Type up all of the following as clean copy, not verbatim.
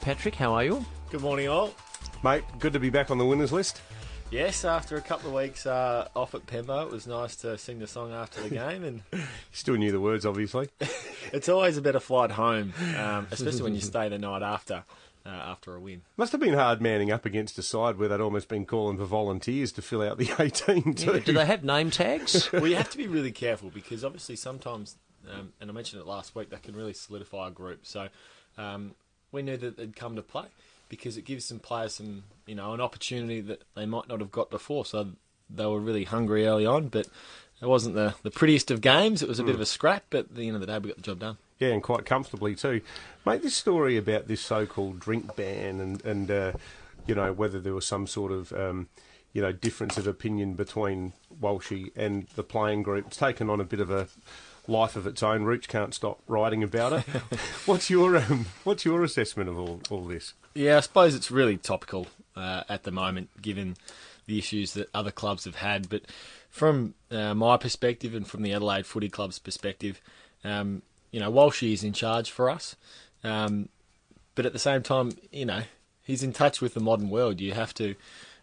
Patrick, how are you? Good morning, all. Mate, good to be back on the winners list. Yes, after a couple of weeks off at Pembo, it was nice to sing the song after the game, and Still knew the words, obviously. it's always a better flight home, especially when you stay the night after a win. Must have been hard manning up against a side where they'd almost been calling for volunteers to fill out the 18 too. Yeah, do they have name tags? Well, you have to be really careful because obviously sometimes, and I mentioned it last week, that can really solidify a group. So we knew that they'd come to play because it gives some players an opportunity that they might not have got before. So they were really hungry early on, but it wasn't the prettiest of games. It was a bit of a scrap, but at the end of the day, we got the job done. Yeah, and quite comfortably too. Mate, this story about this so-called drink ban and whether there was some sort of difference of opinion between Walshy and the playing group, it's taken on a bit of a life of its own. Rooch can't stop writing about it. What's your assessment of all this? Yeah, I suppose it's really topical at the moment, given the issues that other clubs have had. But from my perspective and from the Adelaide Footy Club's perspective, Walshy is in charge for us. But at the same time, he's in touch with the modern world. You have to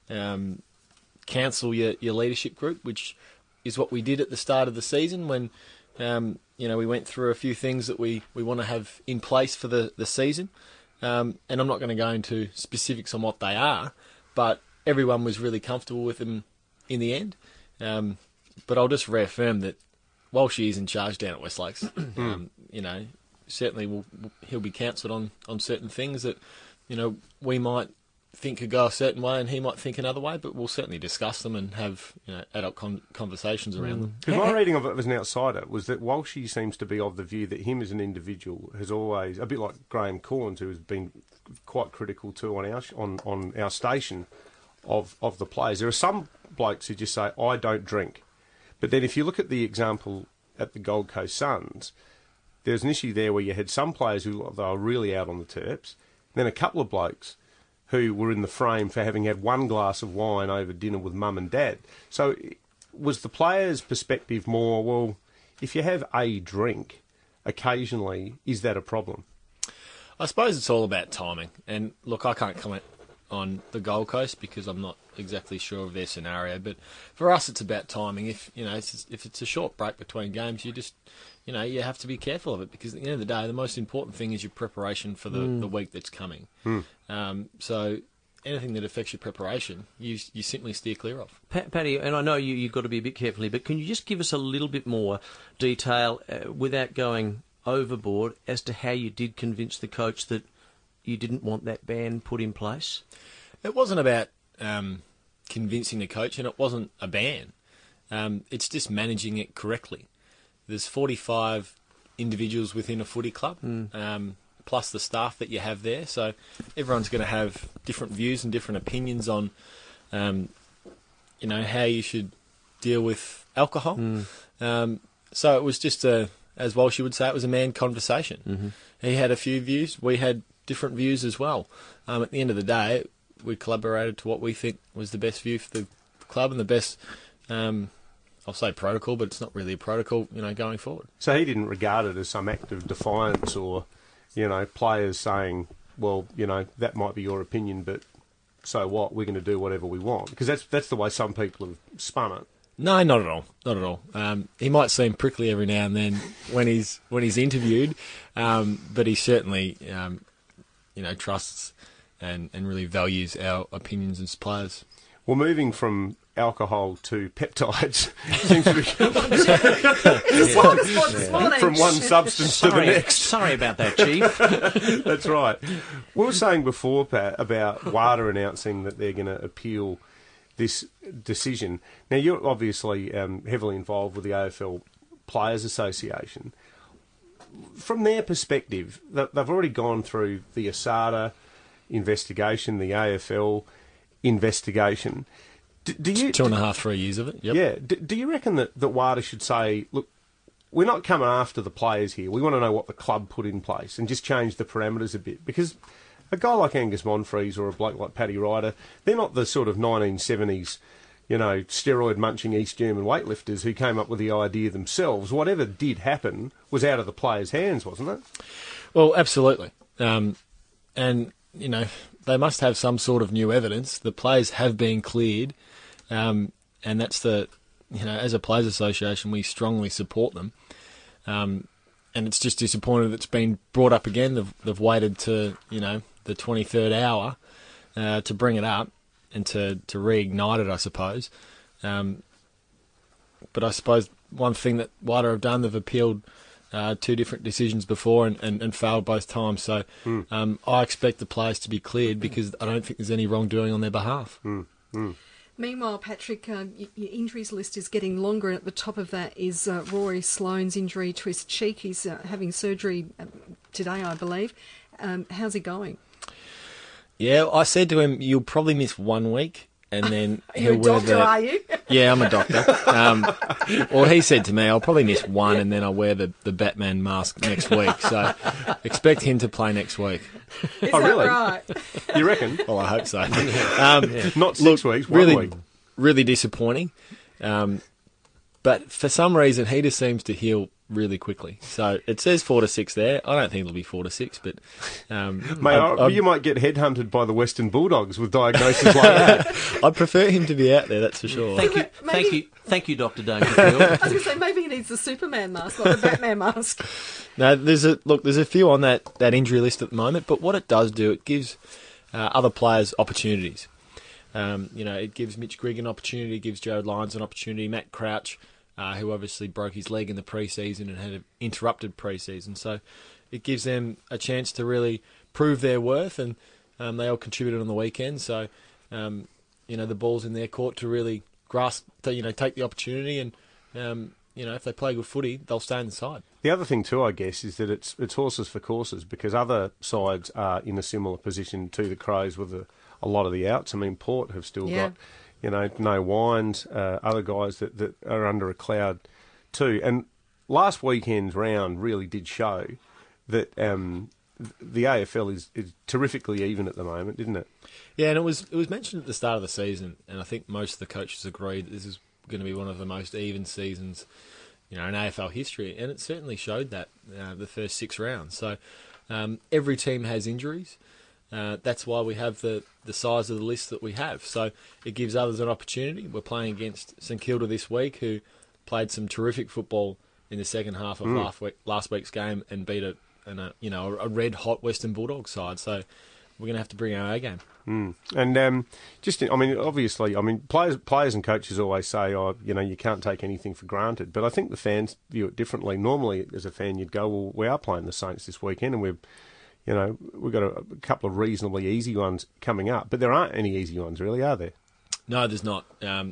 cancel your leadership group, which is what we did at the start of the season when we went through a few things that we want to have in place for the season. And I'm not going to go into specifics on what they are, but everyone was really comfortable with them in the end. But I'll just reaffirm that Walshy is in charge down at West Lakes. Certainly he'll be counselled on certain things that, we might think could go a certain way and he might think another way, but we'll certainly discuss them and have adult conversations around them. Because my reading of it as an outsider was that Walshy seems to be of the view that him as an individual has always, a bit like Graham Corns, who has been quite critical too on our station of the players. There are some blokes who just say, I don't drink. But then if you look at the example at the Gold Coast Suns, there's an issue there where you had some players who they were really out on the terps, then a couple of blokes who were in the frame for having had one glass of wine over dinner with mum and dad. So was the players' perspective more, well, if you have a drink occasionally, is that a problem? I suppose it's all about timing. And look, I can't comment on the Gold Coast because I'm not exactly sure of their scenario. But for us, it's about timing. If it's a short break between games, you just you have to be careful of it because at the end of the day, the most important thing is your preparation for the week that's coming. So anything that affects your preparation, you simply steer clear of. Paddy, and I know you've got to be a bit careful here, but can you just give us a little bit more detail without going overboard as to how you did convince the coach that you didn't want that ban put in place? It wasn't about convincing the coach, and it wasn't a ban. It's just managing it correctly. There's 45 individuals within a footy club, plus the staff that you have there. So everyone's going to have different views and different opinions on, how you should deal with alcohol. So it was just as Walshy would say, it was a man conversation. He had a few views. We had different views as well. At the end of the day, we collaborated to what we think was the best view for the club and the best, I'll say protocol, but it's not really a protocol, going forward. So he didn't regard it as some act of defiance or, players saying, well, that might be your opinion, but so what? We're going to do whatever we want. Because that's the way some people have spun it. No, not at all. Not at all. He might seem prickly every now and then when he's interviewed, but he certainly, trusts and really values our opinions as players. Well, moving from alcohol to peptides seems to be from one substance to the next. Sorry about that, Chief. That's right. We were saying before, Pat, about WADA announcing that they're going to appeal this decision. Now, you're obviously heavily involved with the AFL Players Association. From their perspective, they've already gone through the ASADA investigation, the AFL investigation. Do you 2.5, 3 years of it? Yep. Yeah. Do you reckon that WADA should say, look, we're not coming after the players here. We want to know what the club put in place and just change the parameters a bit? Because a guy like Angus Monfries or a bloke like Paddy Ryder, they're not the sort of 1970s, steroid-munching East German weightlifters who came up with the idea themselves. Whatever did happen was out of the players' hands, wasn't it? Well, absolutely. And they must have some sort of new evidence. The players have been cleared, and that's as a players' association, we strongly support them. And it's just disappointing that it's been brought up again. They've waited to the 23rd hour to bring it up and to reignite it, I suppose. But I suppose one thing that WADA have done, they've appealed 2 different decisions before and failed both times. So I expect the players to be cleared because I don't think there's any wrongdoing on their behalf. Meanwhile, Patrick, your injuries list is getting longer, and at the top of that is Rory Sloane's injury to his cheek. He's having surgery today, I believe. How's he going? Yeah, I said to him, you'll probably miss 1 week. And then You're a doctor, are you? Yeah, I'm a doctor. Well, he said to me, I'll probably miss 1 and then I'll wear the Batman mask next week. So expect him to play next week. Is that really? right? You reckon? Well, I hope so. Not 6 weeks, 1 week. Really disappointing. But for some reason, he just seems to heal really quickly. So it says 4 to 6 there. I don't think it'll be 4 to 6, but Mate, you might get headhunted by the Western Bulldogs with diagnoses like that. I'd prefer him to be out there, that's for sure. Thank you, Dr. Dangerfield. I was going to say, maybe he needs the Superman mask, not the Batman mask. No, there's a few on that injury list at the moment, but what it does do, it gives other players opportunities. It gives Mitch Grigg an opportunity, gives Jared Lyons an opportunity, Matt Crouch, who obviously broke his leg in the pre-season and had an interrupted pre-season. So it gives them a chance to really prove their worth, and they all contributed on the weekend. So, the ball's in their court to really grasp, take the opportunity, and, if they play good footy, they'll stay in the side. The other thing too, I guess, is that it's horses for courses, because other sides are in a similar position to the Crows with a lot of the outs. I mean, Port have still got... no Wines, other guys that are under a cloud too. And last weekend's round really did show that the AFL is terrifically even at the moment, didn't it? Yeah, and it was mentioned at the start of the season, and I think most of the coaches agreed that this is going to be one of the most even seasons, in AFL history, and it certainly showed that the first 6 rounds. So every team has injuries. That's why we have the size of the list that we have. So it gives others an opportunity. We're playing against St Kilda this week, who played some terrific football in the second half of last week's game and beat a red-hot Western Bulldogs side. So we're going to have to bring our A game. And obviously, players and coaches always say, you can't take anything for granted. But I think the fans view it differently. Normally, as a fan, you'd go, well, we are playing the Saints this weekend, and we've got a couple of reasonably easy ones coming up, but there aren't any easy ones, really, are there? No, there's not.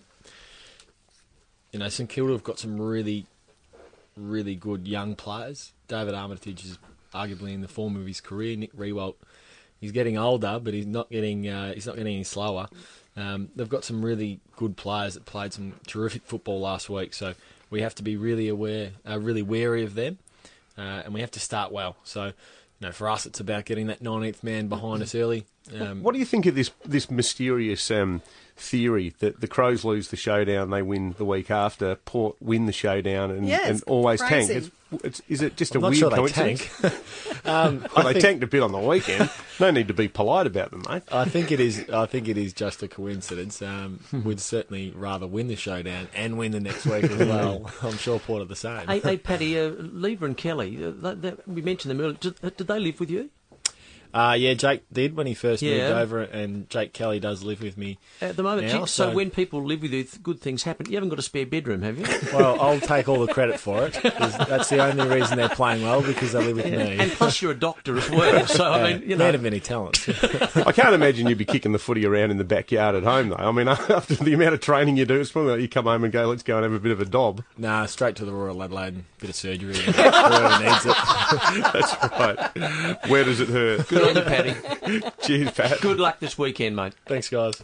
St Kilda have got some really, really good young players. David Armitage is arguably in the form of his career. Nick Riewoldt, he's getting older, but he's not getting any slower. They've got some really good players that played some terrific football last week, so we have to be really wary of them, and we have to start well. So. For us, it's about getting that 19th man behind us early. What do you think of this mysterious theory that the Crows lose the showdown, they win the week after, Port win the showdown and always crazy. Tank? Is it just I'm a not weird sure coincidence? They tank. They tanked a bit on the weekend. No need to be polite about them, mate. I think it is just a coincidence. We'd certainly rather win the showdown and win the next week as well. I'm sure Port are the same. Hey, Paddy, Lever and Kelly, we mentioned them earlier. Did they live with you? Yeah, Jake did when he first moved over, and Jake Kelly does live with me at the moment. now, so when people live with you, good things happen. You haven't got a spare bedroom, have you? Well, I'll take all the credit for it. That's the only reason they're playing well, because they live with me. And plus, you're a doctor as well. So man of many talents. I can't imagine you'd be kicking the footy around in the backyard at home, though. I mean, after the amount of training you do, it's probably like you come home and go, let's go and have a bit of a dob. Nah, straight to the Royal Adelaide and a bit of surgery. Whoever needs it. That's right. Where does it hurt? Good on you, Paddy. Cheers, Pat. Good luck this weekend, mate. Thanks, guys.